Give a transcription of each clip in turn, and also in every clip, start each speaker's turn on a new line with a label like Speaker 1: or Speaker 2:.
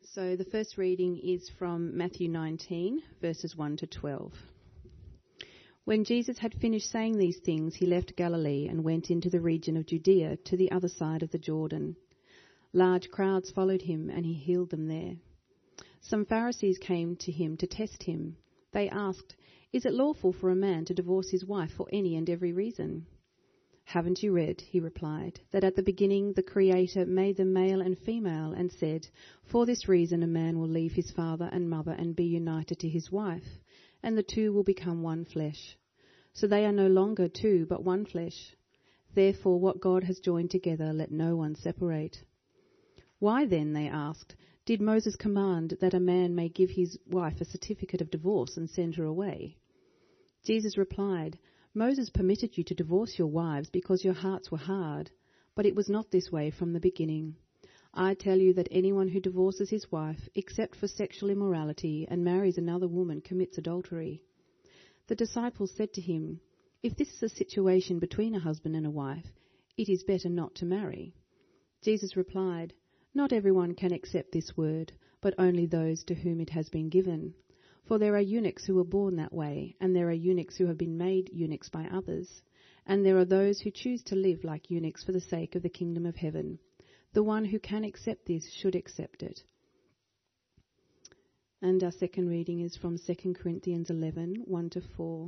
Speaker 1: So the first reading is from Matthew 19, verses 1 to 12. When Jesus had finished saying these things, he left Galilee and went into the region of Judea to the other side of the Jordan. Large crowds followed him, and he healed them there. Some Pharisees came to him to test him. They asked, "Is it lawful for a man to divorce his wife for any and every reason?" "Haven't you read," he replied, "that at the beginning the Creator made them male and female and said, 'For this reason a man will leave his father and mother and be united to his wife, and the two will become one flesh. So they are no longer two but one flesh. Therefore what God has joined together let no one separate.' Why then," they asked, "did Moses command that a man may give his wife a certificate of divorce and send her away?" Jesus replied, "Moses permitted you to divorce your wives because your hearts were hard, but it was not this way from the beginning. I tell you that anyone who divorces his wife, except for sexual immorality, and marries another woman commits adultery." The disciples said to him, "If this is a situation between a husband and a wife, it is better not to marry." Jesus replied, "Not everyone can accept this word, but only those to whom it has been given. For there are eunuchs who were born that way, and there are eunuchs who have been made eunuchs by others, and there are those who choose to live like eunuchs for the sake of the kingdom of heaven. The one who can accept this should accept it." And our second reading is from 2 Corinthians 11, 1 to 4.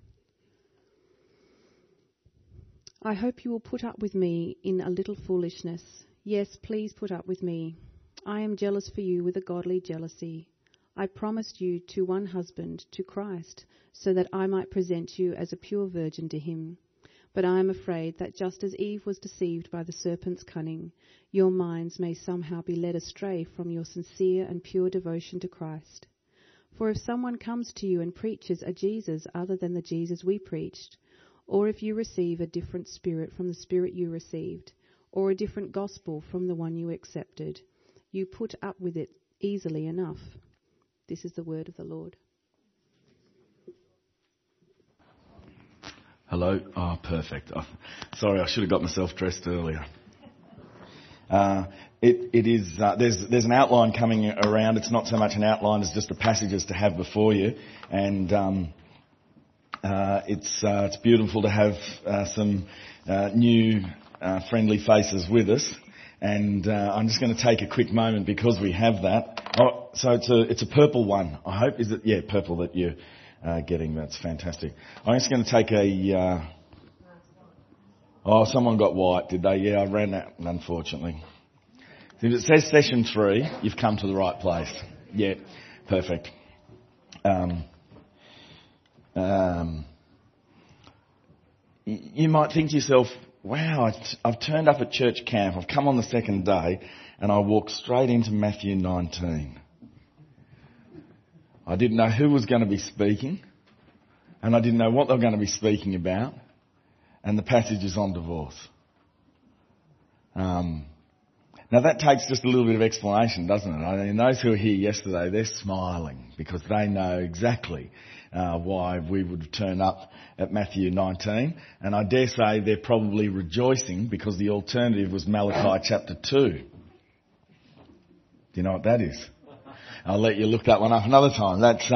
Speaker 1: "I hope you will put up with me in a little foolishness. Yes, please put up with me. I am jealous for you with a godly jealousy. I promised you to one husband, to Christ, so that I might present you as a pure virgin to him. But I am afraid that just as Eve was deceived by the serpent's cunning, your minds may somehow be led astray from your sincere and pure devotion to Christ. For if someone comes to you and preaches a Jesus other than the Jesus we preached, or if you receive a different spirit from the spirit you received, or a different gospel from the one you accepted, you put up with it easily enough." This is the word of the Lord.
Speaker 2: Hello. Oh, perfect. Sorry, I should have got myself dressed earlier. There's an outline coming around. It's not so much an outline as just the passages to have before you, and it's beautiful to have some new friendly faces with us. And I'm just going to take a quick moment because we have that. Oh, so it's a purple one. I hope is it? Yeah, purple that you're getting. That's fantastic. I'm just going to take someone got white, did they? Yeah, I ran that, unfortunately. If it says session 3, you've come to the right place. Yeah, perfect. You might think to yourself, wow, I've turned up at church camp, I've come on the second day, and I walked straight into Matthew 19. I didn't know who was going to be speaking, and I didn't know what they were going to be speaking about, and the passage is on divorce. Now that takes just a little bit of explanation, doesn't it? I mean, those who were here yesterday, they're smiling because they know exactly why we would turn up at Matthew 19. And I dare say they're probably rejoicing because the alternative was Malachi chapter 2. Do you know what that is? I'll let you look that one up another time. That's,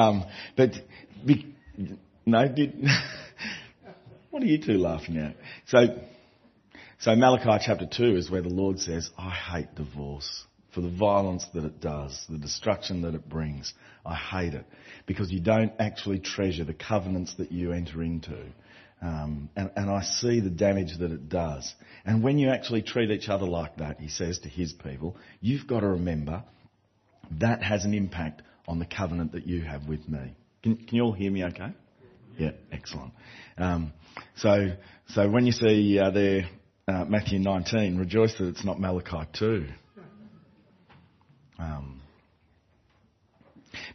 Speaker 2: what are you two laughing at? So Malachi chapter 2 is where the Lord says, I hate divorce for the violence that it does, the destruction that it brings. I hate it because you don't actually treasure the covenants that you enter into. And I see the damage that it does. And when you actually treat each other like that, he says to his people, you've got to remember that has an impact on the covenant that you have with me. Can you all hear me okay? Yeah, excellent. So when you see there Matthew 19, rejoice that it's not Malachi 2. But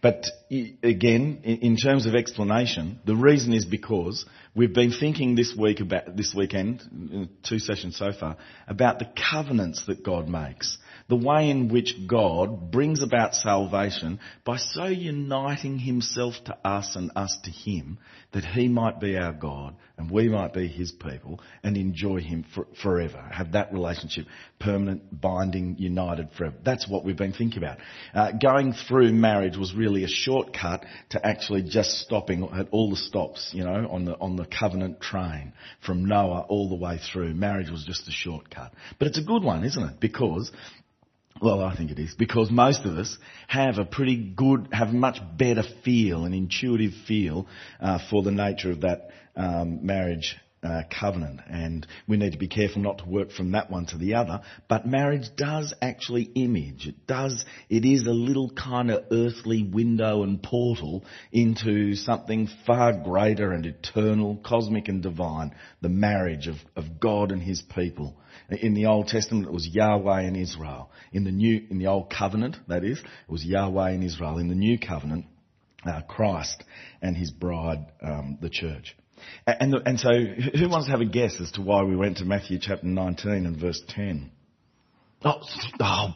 Speaker 2: again, in terms of explanation, the reason is because we've been thinking this weekend, 2 sessions so far, about the covenants that God makes. The way in which God brings about salvation by so uniting himself to us and us to him that he might be our God and we might be his people and enjoy him forever. Have that relationship permanent, binding, united forever. That's what we've been thinking about. Going through marriage was really a shortcut to actually just stopping at all the stops, on the covenant train from Noah all the way through. Marriage was just a shortcut. But it's a good one, isn't it? Because, well, I think it is, because most of us have a much better feel, an intuitive feel for the nature of that marriage covenant. And we need to be careful not to work from that one to the other. But marriage does actually image. It is a little kind of earthly window and portal into something far greater and eternal, cosmic and divine, the marriage of God and his people. In the Old Testament, it was Yahweh and Israel. In the Old Covenant, that is, it was Yahweh and Israel. In the New Covenant, Christ and his bride, the church. And so, who wants to have a guess as to why we went to Matthew chapter 19 and verse 10? I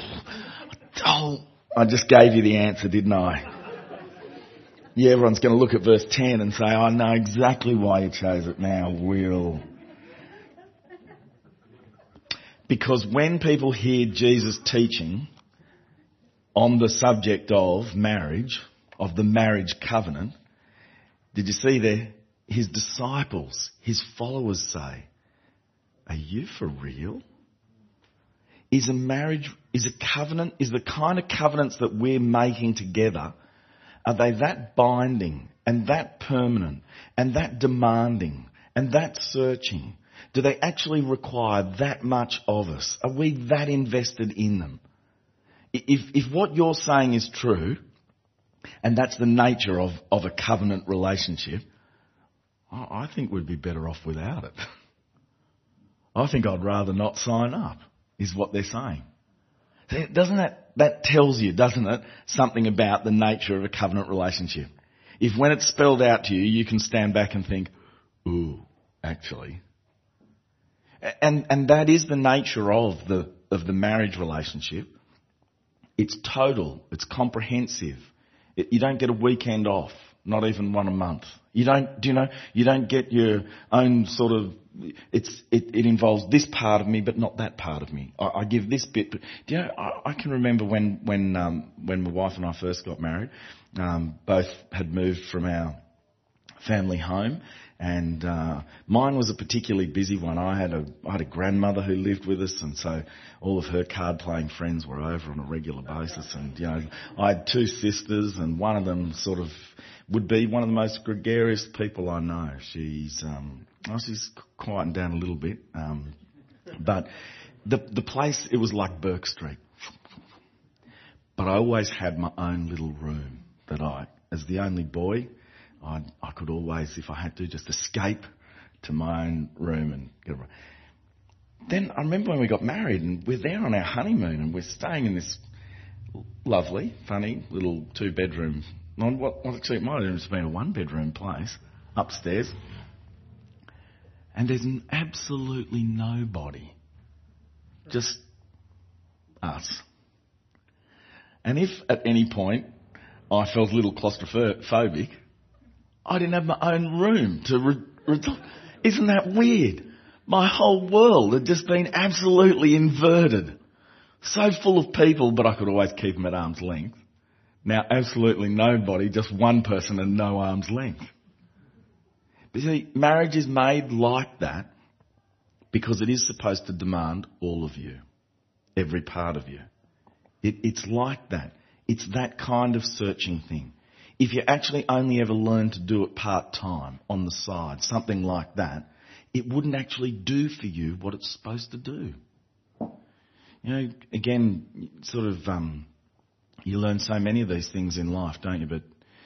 Speaker 2: just gave you the answer, didn't I? Yeah, everyone's going to look at verse 10 and say, I know exactly why you chose it now, Will. Because when people hear Jesus teaching on the subject of marriage, of the marriage covenant, did you see there? His disciples, his followers say, are you for real? Is the kind of covenants that we're making together, are they that binding and that permanent and that demanding and that searching? Do they actually require that much of us? Are we that invested in them? If what you're saying is true, and that's the nature of a covenant relationship, I think we'd be better off without it. I think I'd rather not sign up, is what they're saying. Doesn't that tells you, doesn't it, something about the nature of a covenant relationship? If when it's spelled out to you, you can stand back and think, ooh, actually. And that is the nature of the marriage relationship. It's total. It's comprehensive. You don't get a weekend off, not even one a month. You don't get your own sort of, it involves this part of me, but not that part of me. I give this bit, but I can remember when my wife and I first got married, both had moved from our family home, and mine was a particularly busy one. I had a grandmother who lived with us, and so all of her card playing friends were over on a regular basis. And I had 2 sisters, and one of them sort of would be one of the most gregarious people I know. She's quieting down a little bit, but the place, it was like Burke Street. But I always had my own little room that as the only boy, I could always, if I had to, just escape to my own room and get away. Then I remember when we got married and we're there on our honeymoon and we're staying in this lovely, funny little 2-bedroom, actually it might have just been a 1-bedroom place upstairs. And there's absolutely nobody. Just us. And if at any point I felt a little claustrophobic, I didn't have my own room to... Isn't that weird? My whole world had just been absolutely inverted. So full of people, but I could always keep them at arm's length. Now, absolutely nobody, just one person and no arm's length. But see, marriage is made like that because it is supposed to demand all of you, every part of you. It's like that. It's that kind of searching thing. If you actually only ever learn to do it part-time, on the side, something like that, it wouldn't actually do for you what it's supposed to do. Again, sort of, you learn so many of these things in life, don't you? But,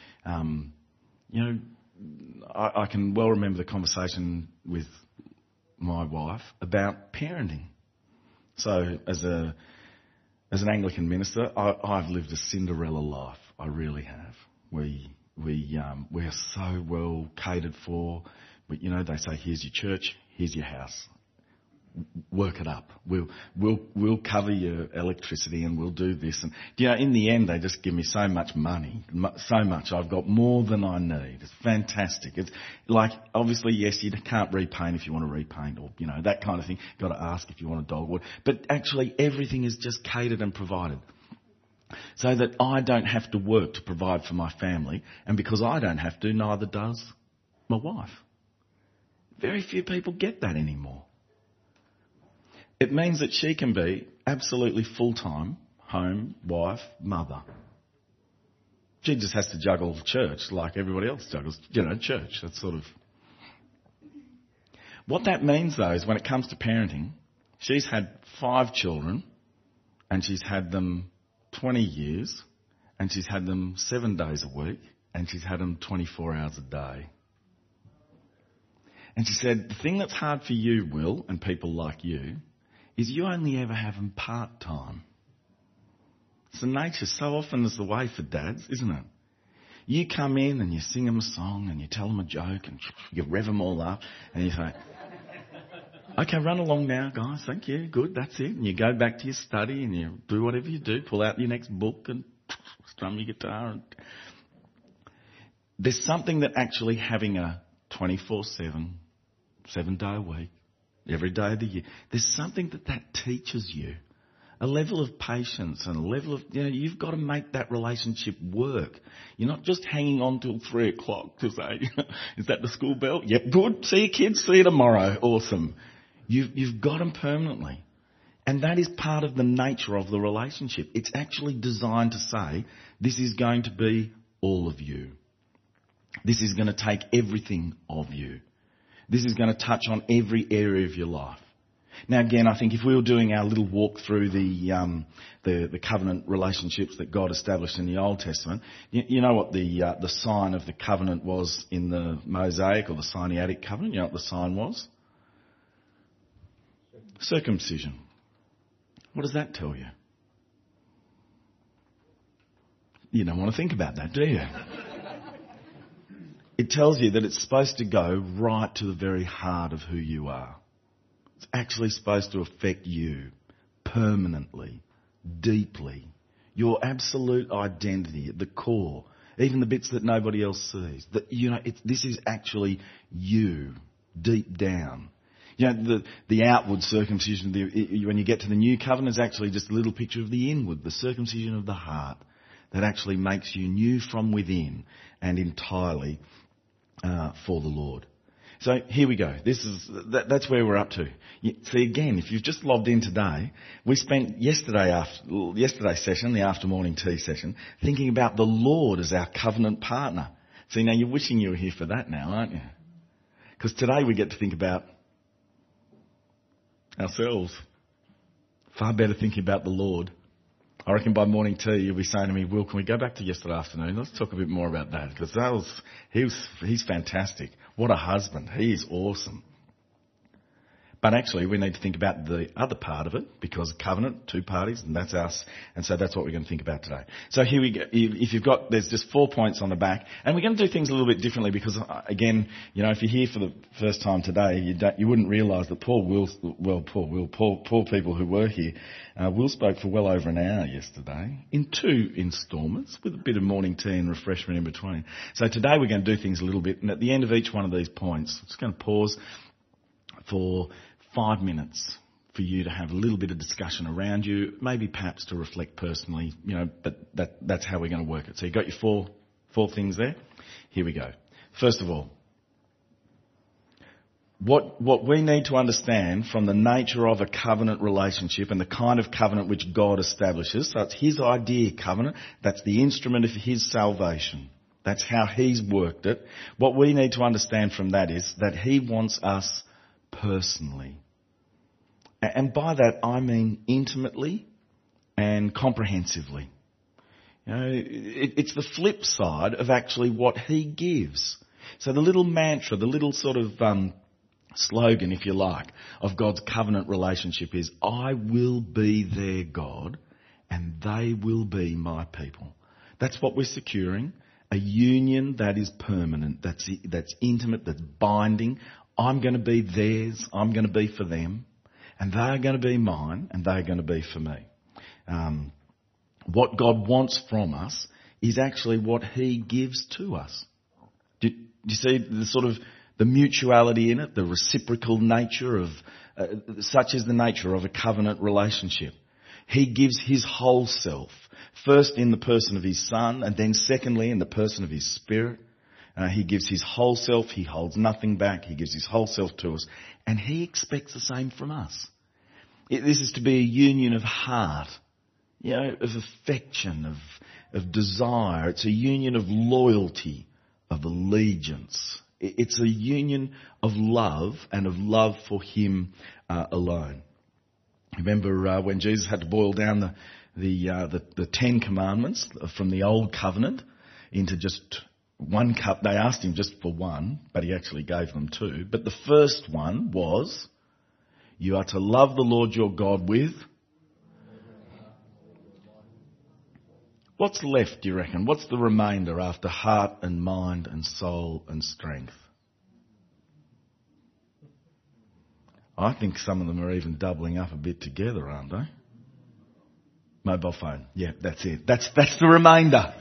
Speaker 2: I can well remember the conversation with my wife about parenting. So, as an Anglican minister, I've lived a Cinderella life. I really have. We're so well catered for. But, they say, here's your church, here's your house. Work it up. We'll cover your electricity and we'll do this. And in the end, they just give me so much money, so much. I've got more than I need. It's fantastic. It's like, obviously, yes, you can't repaint if you want to repaint, or that kind of thing. Got to ask if you want a dogwood. But actually, everything is just catered and provided, so that I don't have to work to provide for my family, and because I don't have to, neither does my wife. Very few people get that anymore. It means that she can be absolutely full-time home, wife, mother. She just has to juggle church like everybody else juggles, church. That's sort of... What that means, though, is when it comes to parenting, she's had 5 children, and she's had them 20 years, and she's had them 7 days a week, and she's had them 24 hours a day. And she said, the thing that's hard for you, Will, and people like you, is you only ever have them part-time. It's the nature. So often is the way for dads, isn't it? You come in and you sing them a song and you tell them a joke and you rev them all up and you say, okay, run along now, guys. Thank you. Good. That's it. And you go back to your study and you do whatever you do. Pull out your next book and strum your guitar. There's something that actually having a 24/7, 7-day a week, every day of the year, there's something that teaches you. A level of patience and a level of, you've got to make that relationship work. You're not just hanging on till 3 o'clock to say, is that the school bell? Yep, good. See you kids. See you tomorrow. Awesome. You've got them permanently. And that is part of the nature of the relationship. It's actually designed to say, this is going to be all of you. This is going to take everything of you. This is going to touch on every area of your life. Now, again, I think if we were doing our little walk through the covenant relationships that God established in the Old Testament, you know what the sign of the covenant was in the Mosaic or the Sinaitic covenant? You know what the sign was? Circumcision. What does that tell you? You don't want to think about that, do you? It tells you that it's supposed to go right to the very heart of who you are. It's actually supposed to affect you permanently, deeply. Your absolute identity at the core, even the bits that nobody else sees. That, this is actually you, deep down. The outward circumcision, when you get to the new covenant, is actually just a little picture of the inward, the circumcision of the heart, that actually makes you new from within and entirely for the Lord. So here we go. That's where we're up to. See, again, if you've just logged in today, we spent yesterday's session, the after morning tea session, thinking about the Lord as our covenant partner. See, now you're wishing you were here for that now, aren't you? Because today we get to think about ourselves. Far better thinking about the Lord. I reckon by morning tea you'll be saying to me, Will, can we go back to yesterday afternoon? Let's talk a bit more about that, because he's fantastic. What a husband. He is awesome. But actually we need to think about the other part of it, because covenant, 2 parties, and that's us. And so that's what we're going to think about today. So here we go. If you've got, there's just 4 points on the back, and we're going to do things a little bit differently because, again, if you're here for the first time today, you wouldn't realise that Paul people who were here, Will spoke for well over an hour yesterday in 2 instalments with a bit of morning tea and refreshment in between. So today we're going to do things a little bit, and at the end of each one of these points, I'm just going to pause for 5 minutes for you to have a little bit of discussion around you, maybe perhaps to reflect personally, but that's how we're going to work it. So you've got your four things there. Here we go. First of all, what we need to understand from the nature of a covenant relationship and the kind of covenant which God establishes, so it's His idea covenant, that's the instrument of His salvation. That's how He's worked it. What we need to understand from that is that He wants us personally. And by that I mean intimately and comprehensively. It's the flip side of actually what He gives. So the little mantra, the little sort of slogan, if you like, of God's covenant relationship is, I will be their God and they will be my people. That's what we're securing, a union that is permanent, that's intimate, that's binding. I'm going to be theirs, I'm going to be for them, and they're going to be mine, and they're going to be for me. What God wants from us is actually what he gives to us. Do you see the sort of the mutuality in it, the reciprocal nature of, such is the nature of a covenant relationship. He gives his whole self, first in the person of his Son, and then secondly in the person of his Spirit. He gives his whole self, he holds nothing back, he gives his whole self to us, and he expects the same from us. This is to be a union of heart, of affection, of desire. It's a union of loyalty, of allegiance. It's a union of love and of love for him alone. Remember when Jesus had to boil down the 10 commandments from the old covenant into just one cup. They asked him just for one, but he actually gave them 2. But the first one was, you are to love the Lord your God with... What's left, do you reckon? What's the remainder after heart and mind and soul and strength? I think some of them are even doubling up a bit together, aren't they? Mobile phone. Yeah, that's it. That's the remainder.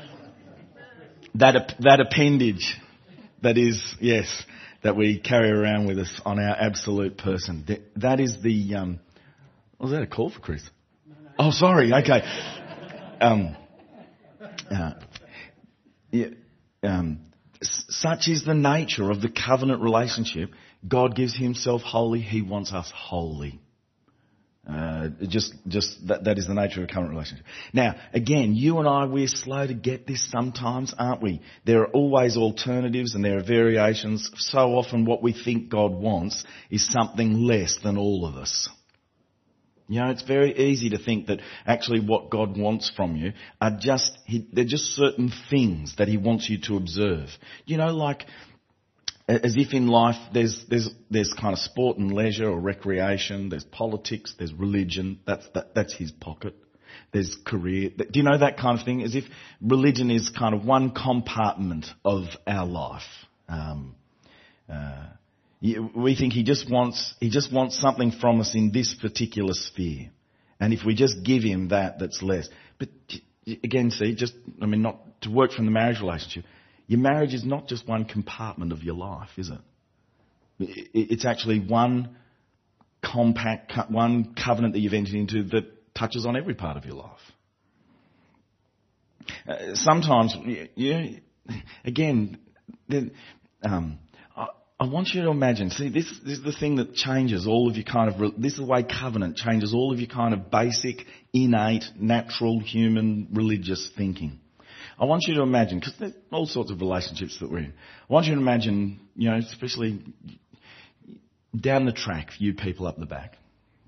Speaker 2: That appendage that is, yes, that we carry around with us on our absolute person. That is the, was that a call for Chris? Oh, sorry. Okay. Such is the nature of the covenant relationship. God gives himself wholly. He wants us wholly. That is the nature of a covenant relationship. Now, again, you and I, we're slow to get this sometimes, aren't we? There are always alternatives and there are variations. So often what we think God wants is something less than all of us. It's very easy to think that actually what God wants from you are they're just certain things that he wants you to observe. Like as if in life there's kind of sport and leisure or recreation, there's politics, there's religion, that's his pocket. There's career. Do you know that kind of thing? As if religion is kind of one compartment of our life. We think he just wants something from us in this particular sphere. And if we just give him that's less. But again, not to work from the marriage relationship, your marriage is not just one compartment of your life, is it? It's actually one covenant that you've entered into that touches on every part of your life. Sometimes, again, I want you to imagine, see, this is the thing that changes all of your this is the way covenant changes all of your kind of basic, innate, natural, human, religious thinking. I want you to imagine, because there's all sorts of relationships that we're in. I want you to imagine, especially down the track, you people up the back.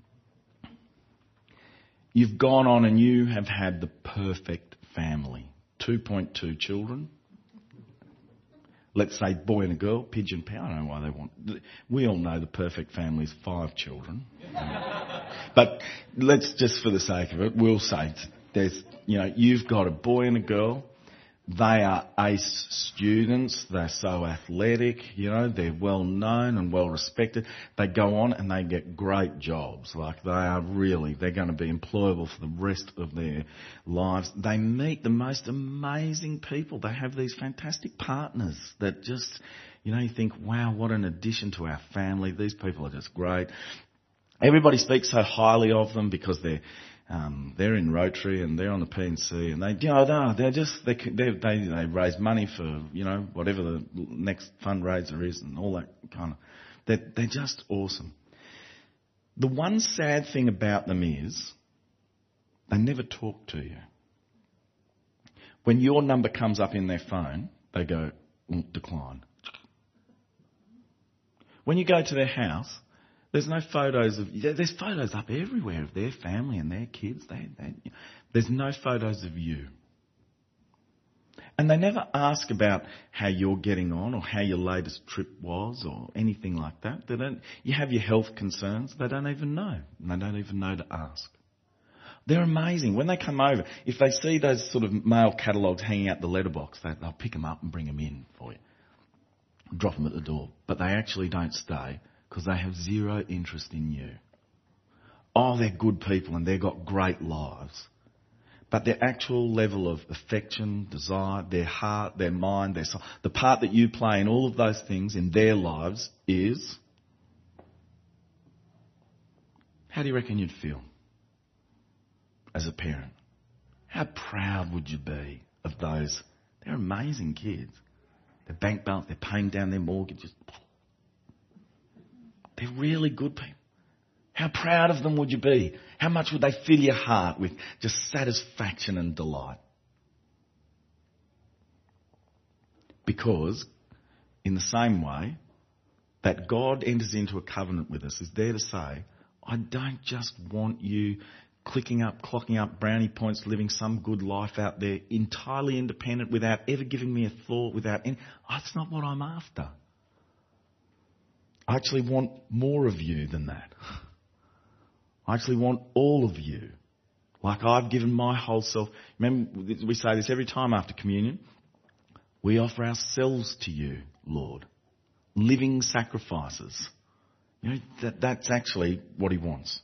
Speaker 2: You've gone on and you have had the perfect family. 2.2 children. Let's say boy and a girl, pigeon pair. I don't know why they want... We all know the perfect family is 5 children. But let's just for the sake of it, we'll say there's, you've got a boy and a girl. They are ace students. They're so athletic, they're well known and well respected. They go on and they get great jobs. Like they're going to be employable for the rest of their lives. They meet the most amazing people. They have these fantastic partners that just, you think, wow, what an addition to our family. These people are just great. Everybody speaks so highly of them because they're in Rotary and they're on the P&C and they raise money for, whatever the next fundraiser is and all that kind of, they're just awesome. The one sad thing about them is they never talk to you. When your number comes up in their phone, they go, decline. When you go to their house, there's no photos there's photos up everywhere of their family and their kids. There's no photos of you. And they never ask about how you're getting on or how your latest trip was or anything like that. You have your health concerns. They don't even know. And they don't even know to ask. They're amazing. When they come over, if they see those sort of mail catalogues hanging out the letterbox, they'll pick them up and bring them in for you. Drop them at the door. But they actually don't stay because they have zero interest in you. Oh, they're good people and they've got great lives. But their actual level of affection, desire, their heart, their mind, their soul, the part that you play in all of those things in their lives is... How do you reckon you'd feel as a parent? How proud would you be of those? They're amazing kids. Their bank balance, they're paying down their mortgages. They're really good people. How proud of them would you be? How much would they fill your heart with just satisfaction and delight? Because in the same way that God enters into a covenant with us is there to say, I don't just want you clicking up, clocking up brownie points, living some good life out there, entirely independent, without ever giving me a thought, without any... That's not what I'm after. I actually want more of you than that. I actually want all of you. Like I've given my whole self. Remember, we say this every time after communion. We offer ourselves to you, Lord. Living sacrifices. You know, that's actually what he wants.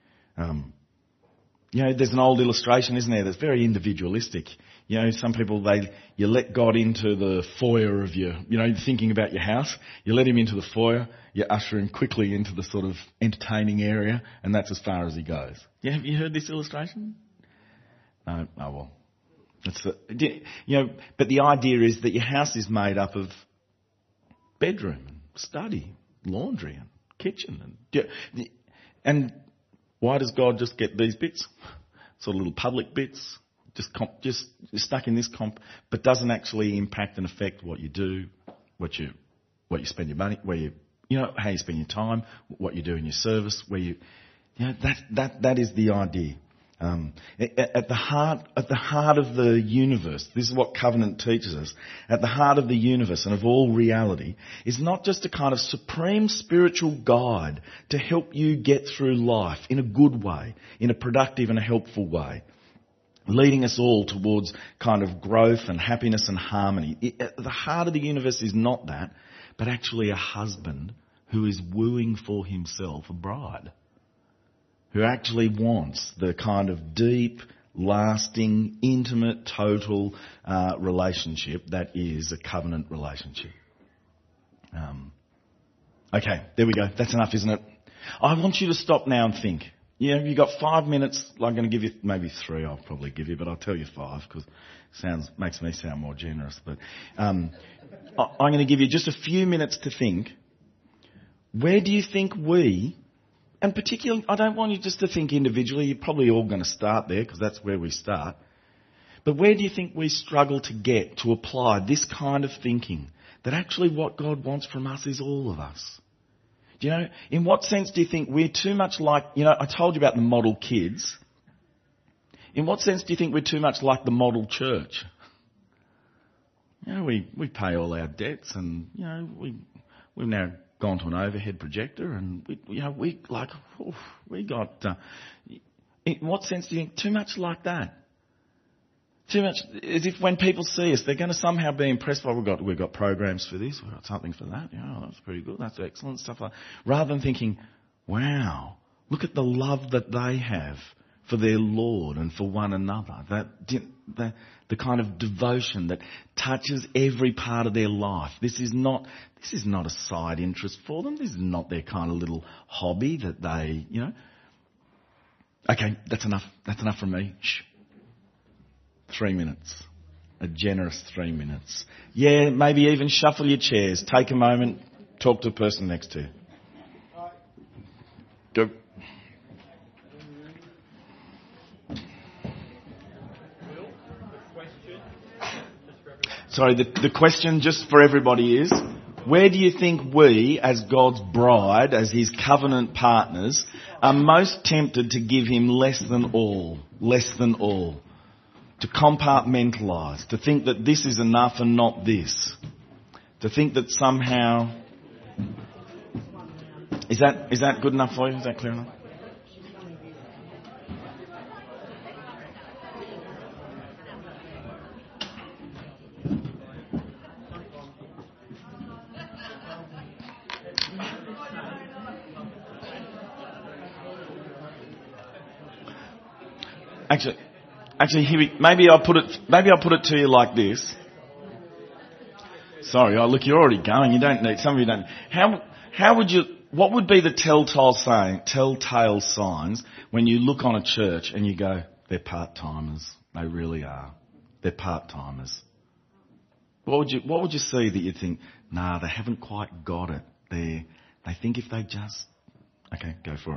Speaker 2: You know, there's an old illustration, isn't there, that's very individualistic. You know, some people, you let God into the foyer of your, you know, thinking about your house. You let him into the foyer, you usher him quickly into the sort of entertaining area, and that's as far as he goes. Yeah, have you heard this illustration? No? Oh, well. You know, but the idea is that your house is made up of bedroom, and study, laundry, and kitchen. And why does God just get these bits? Sort of little public bits, just stuck in this comp, but doesn't actually impact and affect what you do, what you spend your money, how you spend your time, what you do in your service, that is the idea. At the heart of the universe, this is what covenant teaches us, at the heart of the universe and of all reality is not just a kind of supreme spiritual guide to help you get through life in a good way, in a productive and a helpful way, leading us all towards kind of growth and happiness and harmony. At the heart of the universe is not that, but actually a husband who is wooing for himself a bride, who actually wants the kind of deep, lasting, intimate, total relationship that is a covenant relationship. Okay, there we go. That's enough, isn't it? I want you to stop now and think. You know, you've got 5 minutes. I'm going to give you maybe 3. I'll probably give you, but I'll tell you 5 because it makes me sound more generous. But I'm going to give you just a few minutes to think. Where do you think we... And particularly, I don't want you just to think individually. You're probably all going to start there because that's where we start. But where do you think we struggle to apply this kind of thinking? That actually what God wants from us is all of us. Do you know, in what sense do you think we're too much like, I told you about the model kids. In what sense do you think we're too much like the model church? We pay all our debts and, we've now gone to an overhead projector and in what sense do you think too much like that? Too much as if when people see us they're going to somehow be impressed by we've got programs for this, we've got something for that, that's pretty good, that's excellent, stuff like that. Rather than thinking, wow, look at the love that they have for their Lord and for one another. The kind of devotion that touches every part of their life. This is not a side interest for them. This is not their kind of little hobby that they, Okay, that's enough. That's enough from me. Shh. 3 minutes. A generous 3 minutes. Yeah, maybe even shuffle your chairs. Take a moment. Talk to the person next to you. Go. Sorry, the question just for everybody is, where do you think we, as God's bride, as his covenant partners, are most tempted to give him less than all, to compartmentalise, to think that this is enough and not this, to think that somehow... Is that good enough for you? Is that clear enough? Actually, maybe I'll put it to you like this. Sorry, look, you're already going. You don't need, some of you don't. What would be the telltale signs when you look on a church and you go, they're part-timers. They really are. They're part-timers. What would you see that you think, nah, they haven't quite got it. They think if they just... Okay, go for it.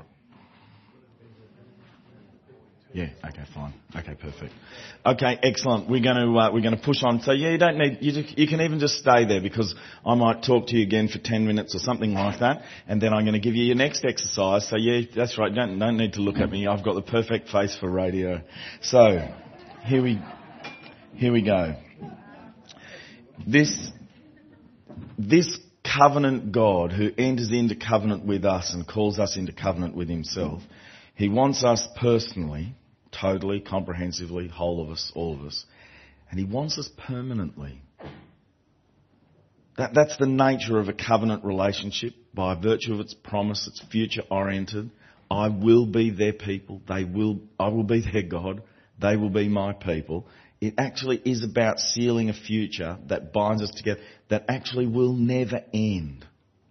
Speaker 2: Yeah, okay, fine. Okay, perfect. Okay, excellent. We're going to push on. So yeah, you don't need, you can even just stay there because I might talk to you again for 10 minutes or something like that, and then I'm going to give you your next exercise. So yeah, that's right. Don't need to look at me. I've got the perfect face for radio. So, here we go. This covenant God who enters into covenant with us and calls us into covenant with himself, he wants us personally, totally, comprehensively, whole of us, all of us. And he wants us permanently. That's the nature of a covenant relationship. By virtue of its promise, it's future oriented. I will be their people. I will be their God. They will be my people. It actually is about sealing a future that binds us together, that actually will never end.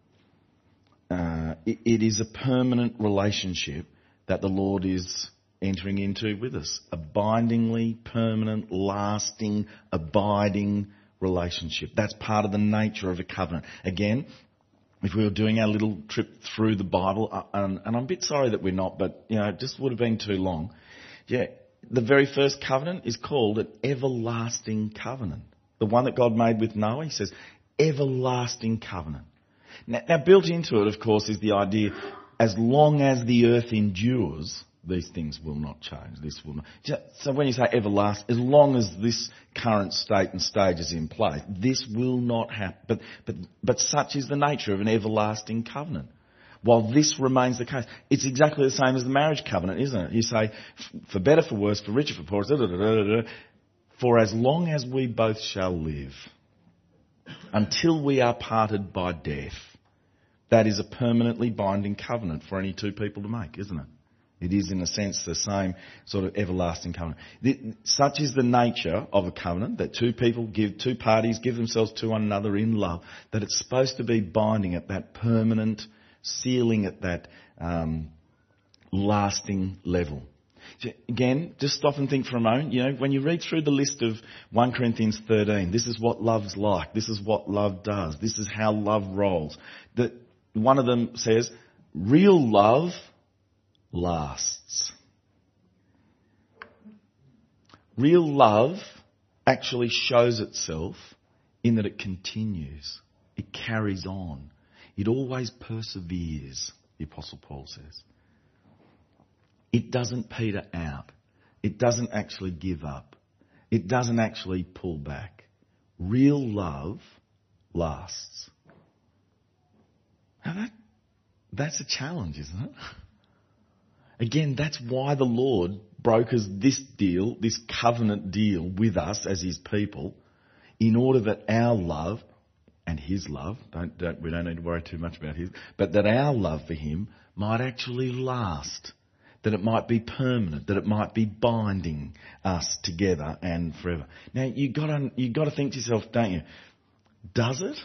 Speaker 2: It is a permanent relationship that the Lord is entering into with us. A bindingly, permanent, lasting, abiding relationship. That's part of the nature of a covenant. Again, if we were doing our little trip through the Bible, and I'm a bit sorry that we're not, but it just would have been too long. Yeah, the very first covenant is called an everlasting covenant. The one that God made with Noah, he says, everlasting covenant. Now built into it, of course, is the idea, as long as the earth endures, these things will not change. This will not. So when you say everlasting, as long as this current state and stage is in place, this will not happen. But such is the nature of an everlasting covenant. While this remains the case, it's exactly the same as the marriage covenant, isn't it? You say, for better, for worse, for richer, for poorer, for as long as we both shall live, until we are parted by death. That is a permanently binding covenant for any two people to make, isn't it? It is, in a sense, the same sort of everlasting covenant. Such is the nature of a covenant, that two parties give themselves to one another in love, that it's supposed to be binding at that permanent, sealing at that lasting level. Again, just stop and think for a moment. When you read through the list of 1 Corinthians 13, this is what love's like. This is what love does. This is how love rolls. One of them says, real love lasts. Real love actually shows itself in that it continues. It carries on. It always perseveres, the Apostle Paul says. It doesn't peter out. It doesn't actually give up. It doesn't actually pull back. Real love lasts. Now that's a challenge, isn't it? Again, that's why the Lord brokers this deal, this covenant deal with us as his people, in order that our love and his love, we don't need to worry too much about his, but that our love for him might actually last, that it might be permanent, that it might be binding us together and forever. Now, you got to think to yourself, don't you? Does it?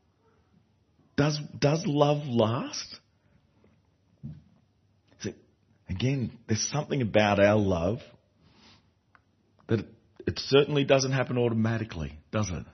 Speaker 2: Does love last? Again, there's something about our love that it certainly doesn't happen automatically, does it?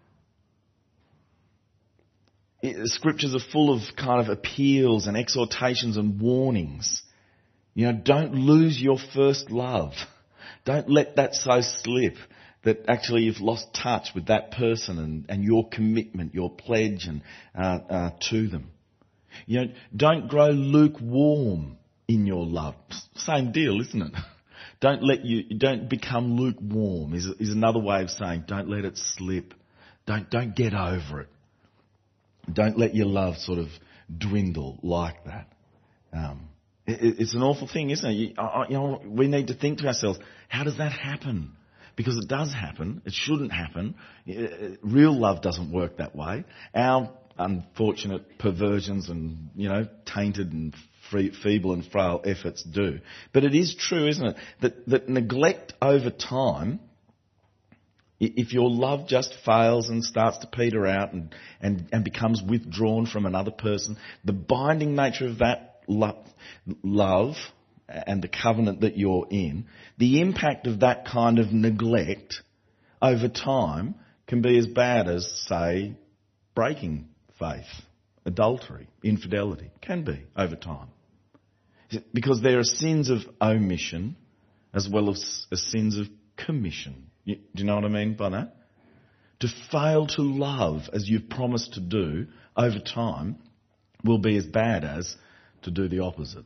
Speaker 2: The scriptures are full of kind of appeals and exhortations and warnings. Don't lose your first love. Don't let that so slip that actually you've lost touch with that person and your commitment, your pledge and to them. Don't grow lukewarm in your love. Same deal, isn't it? Don't become lukewarm is another way of saying don't let it slip. Don't get over it. Don't let your love sort of dwindle like that. It's an awful thing, isn't it? We need to think to ourselves, how does that happen? Because it does happen. It shouldn't happen. Real love doesn't work that way. Our unfortunate perversions and, tainted and feeble and frail efforts do. But it is true, isn't it, that neglect over time, if your love just fails and starts to peter out and becomes withdrawn from another person, the binding nature of that love and the covenant that you're in, the impact of that kind of neglect over time can be as bad as, say, breaking faith, adultery, infidelity. Can be over time. Because there are sins of omission as well as sins of commission. Do you know what I mean by that? To fail to love as you've promised to do over time will be as bad as to do the opposite.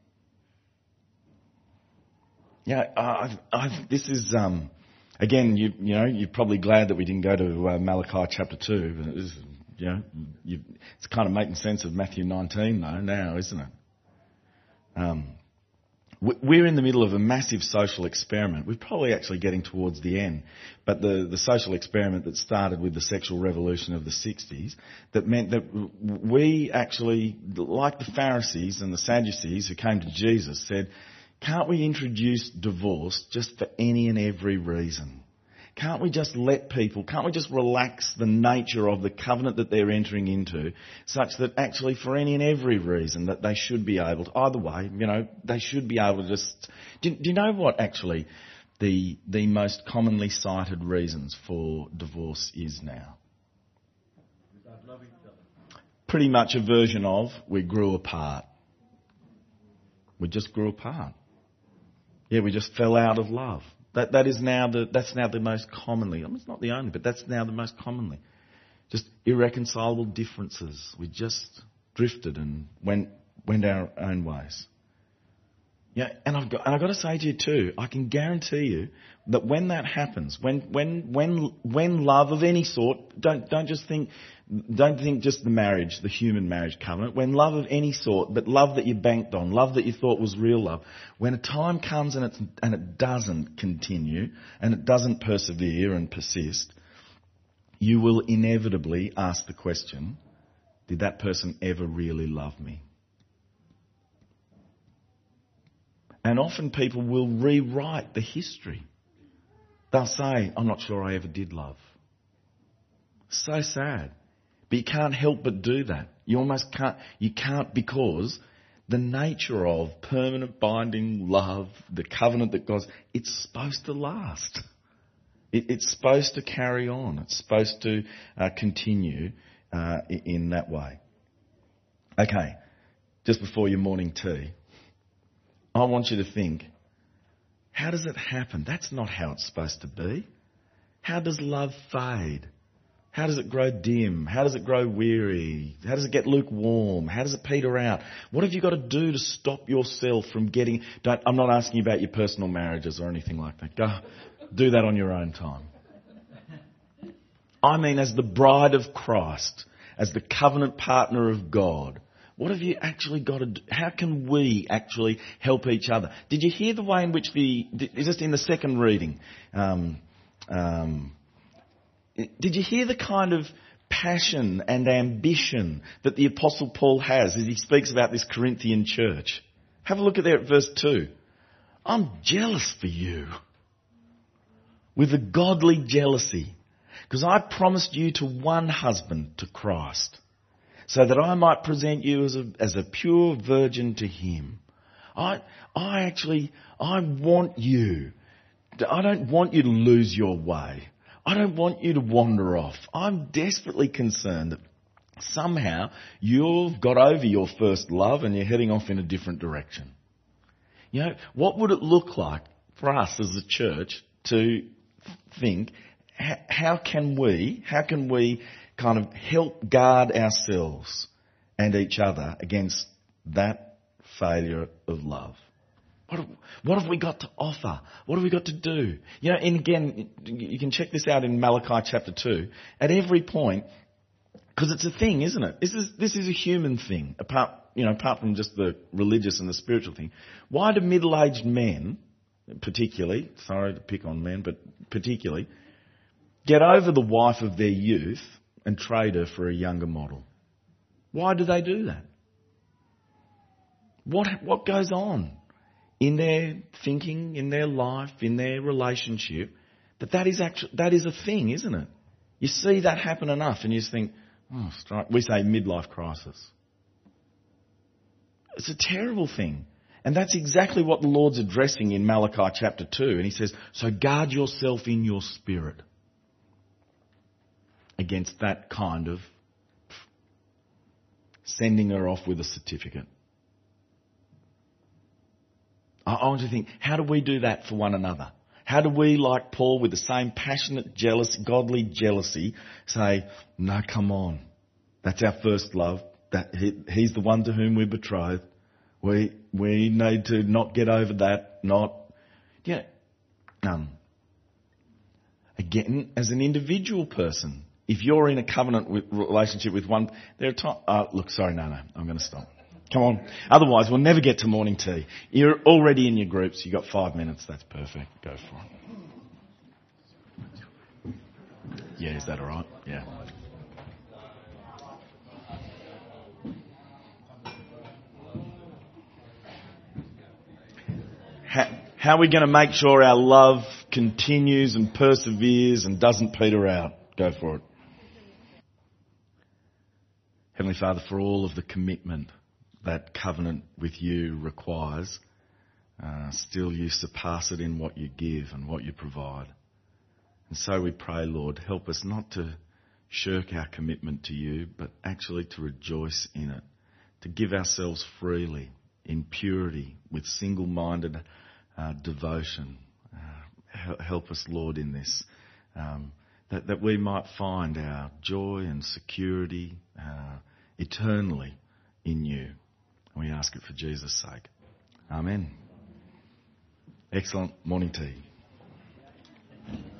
Speaker 2: Yeah, this is, again, you're probably glad that we didn't go to Malachi chapter 2. It's kind of making sense of Matthew 19 though now, isn't it? We're in the middle of a massive social experiment. We're probably actually getting towards the end. But the social experiment that started with the sexual revolution of the 60s, that meant that we actually, like the Pharisees and the Sadducees who came to Jesus, said, can't we introduce divorce just for any and every reason? Can't we just relax the nature of the covenant that they're entering into such that actually for any and every reason that they should be able to, either way, they should be able to just... Do you know what actually the most commonly cited reasons for divorce is now? Pretty much a version of, we grew apart. We just grew apart. Yeah, we just fell out of love. That's now the most commonly, it's not the only, but that's now the most commonly. Just irreconcilable differences. We just drifted and went our own ways. Yeah, and I've got to say to you too, I can guarantee you that when that happens, when love of any sort, don't think just the marriage, the human marriage covenant, when love of any sort, but love that you banked on, love that you thought was real love, when a time comes and it doesn't continue and it doesn't persevere and persist, you will inevitably ask the question, did that person ever really love me? And often people will rewrite the history. They'll say, I'm not sure I ever did love. So sad. But you can't help but do that. You can't because the nature of permanent binding love, the covenant that God's, it's supposed to last. It's supposed to carry on. It's supposed to continue in that way. Okay, just before your morning tea, I want you to think, how does it happen? That's not how it's supposed to be. How does love fade? How does it grow dim? How does it grow weary? How does it get lukewarm? How does it peter out? What have you got to do to stop yourself from getting... I'm not asking you about your personal marriages or anything like that. Go do that on your own time. I mean, as the bride of Christ, as the covenant partner of God, what have you actually got to do? How can we actually help each other? Did you hear the way in which just in the second reading, did you hear the kind of passion and ambition that the Apostle Paul has as he speaks about this Corinthian church? Have a look at there at verse 2. I'm jealous for you with a godly jealousy because I promised you to one husband, to Christ, so that I might present you as a pure virgin to him. I want you. I don't want you to lose your way. I don't want you to wander off. I'm desperately concerned that somehow you've got over your first love and you're heading off in a different direction. You know, what would it look like for us as a church to think, how can we kind of help guard ourselves and each other against that failure of love? What have we got to offer? What have we got to do? You know, and again, you can check this out in Malachi chapter 2. At every point, because it's a thing, isn't it? This is a human thing, apart from just the religious and the spiritual thing. Why do middle-aged men, particularly, sorry to pick on men, but particularly, get over the wife of their youth and trade her for a younger model? Why do they do that? what goes on in their thinking, in their life, in their relationship, that is a thing, isn't it? You see that happen enough and you just think, oh, we say midlife crisis. It's a terrible thing. And that's exactly what the Lord's addressing in Malachi chapter 2. And he says, so guard yourself in your spirit against that kind of sending her off with a certificate. I want you to think, how do we do that for one another? How do we, like Paul, with the same passionate jealousy, godly jealousy, say, no, come on. That's our first love. He's the one to whom we're betrothed. We need to not get over that. Again, as an individual person, if you're in a covenant relationship with one, there are times. I'm going to stop. Come on. Otherwise, we'll never get to morning tea. You're already in your groups. You've got 5 minutes. That's perfect. Go for it. Yeah, is that all right? Yeah. How are we going to make sure our love continues and perseveres and doesn't peter out? Go for it. Heavenly Father, for all of the commitment that covenant with you requires, still you surpass it in what you give and what you provide. And so we pray, Lord, help us not to shirk our commitment to you, but actually to rejoice in it, to give ourselves freely in purity with single-minded devotion. Help us, Lord, in this, that we might find our joy and security eternally in you. And we ask it for Jesus' sake. Amen. Excellent morning tea.